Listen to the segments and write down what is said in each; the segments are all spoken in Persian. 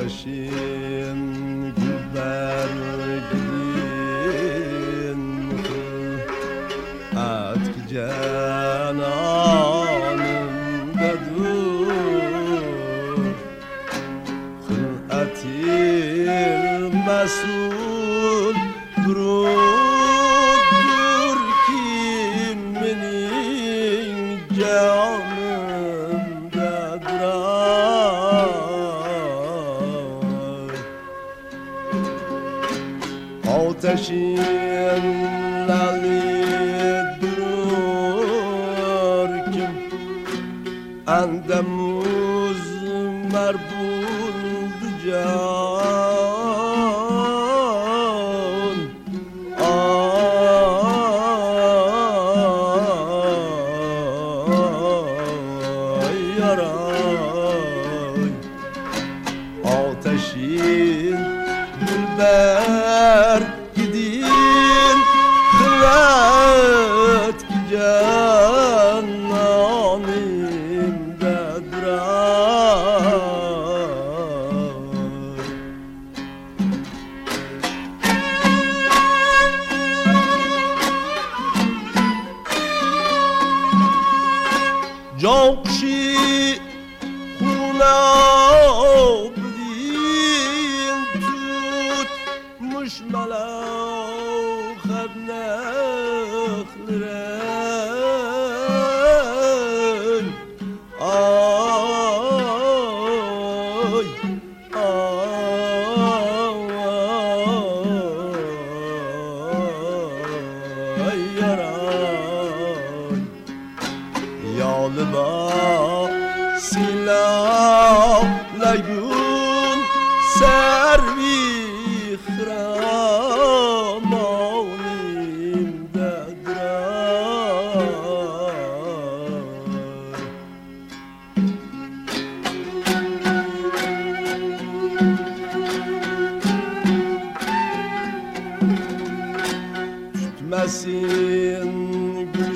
آتشین گل برگین ات که جنانم بدور خلعتی مسئول درود دور کی منی جانم ددرای آتشین لالی درور کم اندموز مربول جان آی یارای آتشین دلبر گدین خلعت که جنانیم ددرای جاقشی خوناب دین توت مشملو خد نخلرن آی آی یارای یا لبا سیلا لگون سروی خرامانیم ددرای tutmasın gül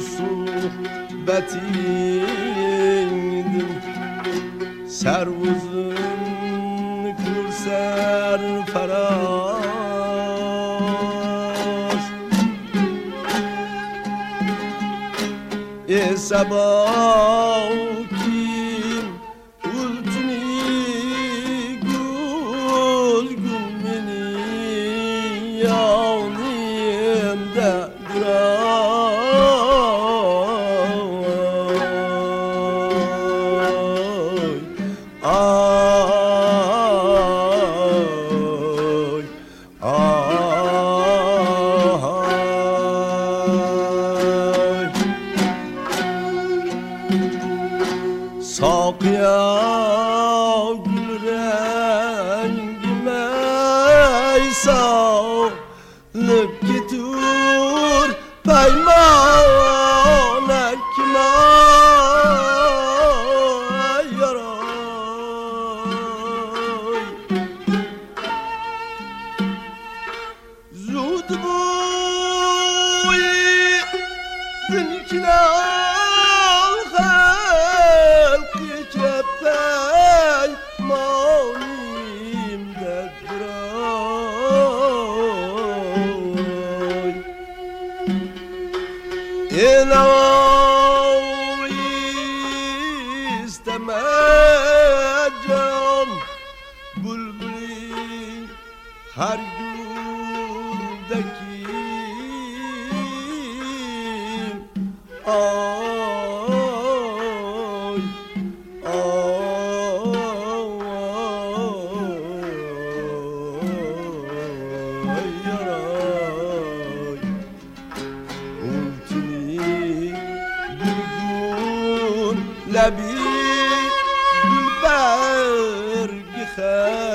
sohbetin servuzun kurser faraz sabah kim ultuni gul gulmini yavnim da ساقیا گل رنگime sallıp gitur peyman ekme yaray zud boyi dinkine istemeyeceğim bülbülü her güldeki ay ay yaray ultimi لبي بالبرق خير